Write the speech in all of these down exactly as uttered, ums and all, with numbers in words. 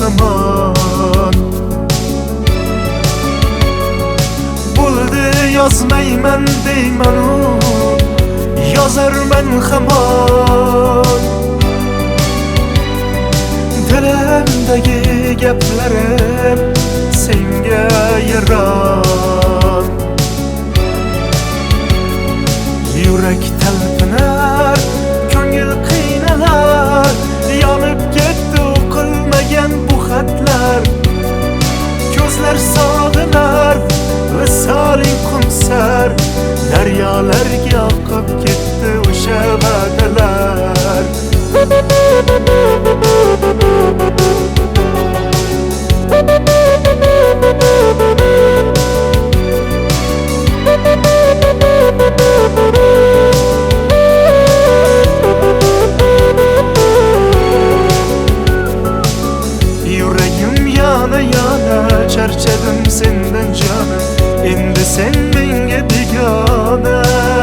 hamon. Bo'ldi yozmayman deymanu, yozarman hamon. Dilimdagi gaplarim senga yaron. Yurak talpinar, ko'ngil qiynalar, yonib ketdi o'qilmagan bu xatlar. Ko'zlar sog'inar, visoling qumsar, daryolarga oqib ketdi o'sha va'dalar. Yuragim yana yana, charchadim sendan jonim. Endi sen menga begona.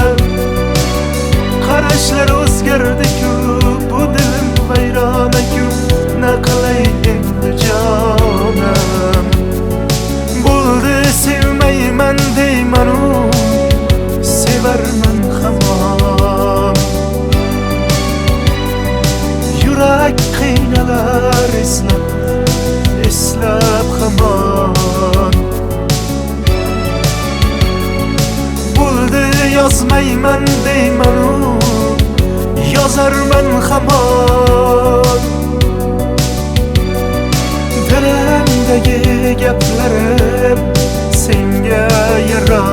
Qarashlar o'zgardi-ku, bu dilim vayrona-ku, na qilay endi jonim. Bo'ldi sevmayman deymanu, sevarman hamon. Yurak qiynalar eslab, eslab hamon. Bo'ldi yozmayman deymanu, yozarman hamon. Dilimdagi gaplarim senga yaron.